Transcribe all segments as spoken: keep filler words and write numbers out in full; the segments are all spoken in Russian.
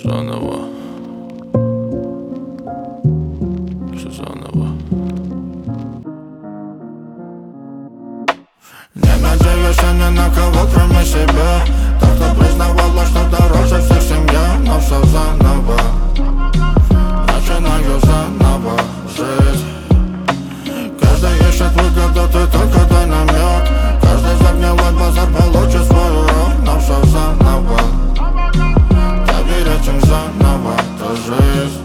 Заново. Все заново. Не надеюсь ни на кого, кроме себя. Тот, кто признавала, что дороже всех семья. Но все заново. Начинаю заново жить. Каждый ищет выгоду, ты только дай намек. Каждый загнилой базар получит свой урок. Но все заново. Доверять им заново, это жизнь.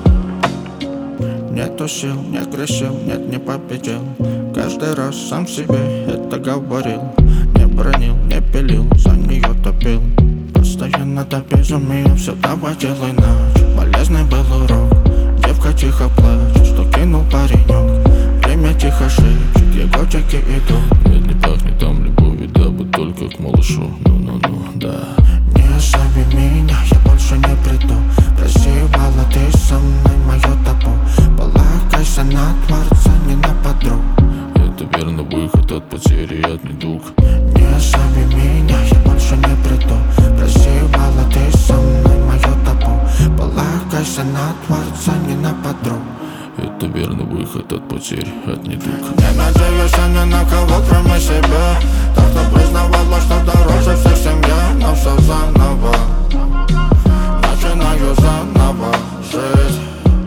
Нету сил, не грешил, нет, не победил. Каждый раз сам себе это говорил. Не бронил, не пилил, за нее топил. Постоянно до безумия все доводил иначе. Полезный был урок, девка тихо плачет, что кинул паренек. Время тихо шепчет, его чеки идут. Нет, не пахнет там любовью, да бы только к малышу. Ну-ну-ну, да. Не остави меня, я больше не приду. Прозевала ты со мной мое табу. Полагайся на Творца, не на подруг. Это верно выход от потери, от недуг. Не остави меня, я больше не приду. Прозевала ты со мной мое табу. Полагайся на Творца, не на подруг. Это верно выход от потерь, от недуг. Не надеюсь ни на кого, кроме себя. Тот, кто признавала, что дороже всех семья. Но все заново. Начинаю заново жить.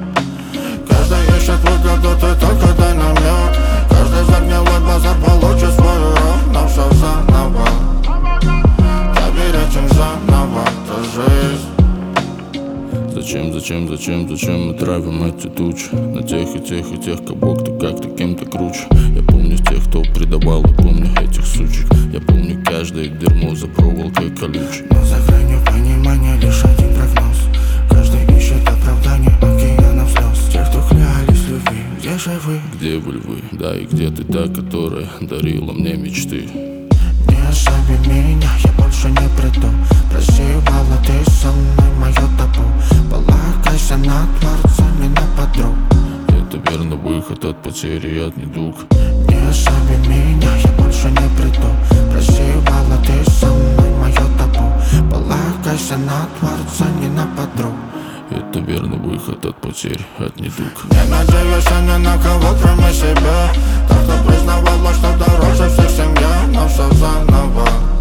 Каждый ищет выгоду, ты только дай намек. Каждый загнилой базар получит свой урок. Но все заново. Доверять им заново, это жизнь. Зачем, зачем, зачем, зачем мы травим эти тучи? На тех и тех и тех, кого кто как-то кем-то круче. Я помню тех, кто предавал, и помню этих сучек. Я помню каждое дерьмо за проволокой колючей. Но за гранью понимания лишь один прогноз. Каждый ищет оправдание океанов слез. Те, кто клялись любви, где же вы? Где вы, львы? Да, и где ты та, которая дарила мне мечты? Не остави меня, я больше не приду. Прозевала ты со мной мое табу. Полагайся на Творца, не на подруг. Это верно выход от потери, от недуг. Не остави меня, я больше не приду. Прозевала ты со мной мое табу. Полагайся на Творца, не на подруг. Это верно выход от потерь, от недуг. Не надеюсь ни на кого, кроме себя. Тот, кто признавала, что дороже всех семья. Но все заново.